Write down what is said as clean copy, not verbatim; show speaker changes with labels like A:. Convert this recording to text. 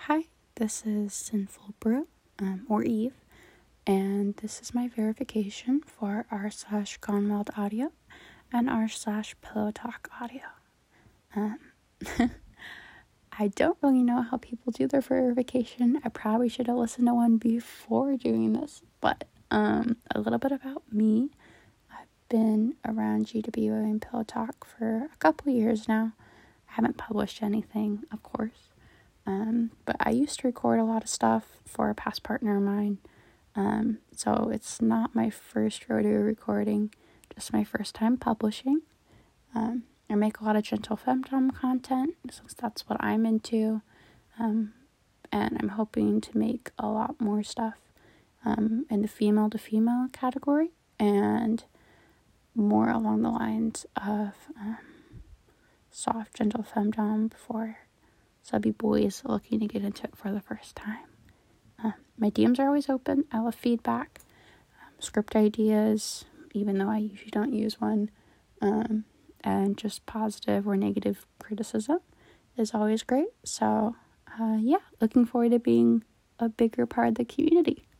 A: Hi, this is Sinful Brew, or Eve, and this is my verification for r/Gonwald Audio and r/Pillow Talk Audio. I don't really know how people do their verification. I probably should have listened to one before doing this, but a little bit about me. I've been around GW and Pillow Talk for a couple years now. I haven't published anything, of course. But I used to record a lot of stuff for a past partner of mine. So it's not my first rodeo recording, just my first time publishing. I make a lot of gentle femdom content since that's what I'm into. And I'm hoping to make a lot more stuff in the female to female category and more along the lines of soft, gentle femdom for subby boys looking to get into it for the first time. My DMs are always open. I love feedback, script ideas, even though I usually don't use one, and just positive or negative criticism is always great. So, looking forward to being a bigger part of the community.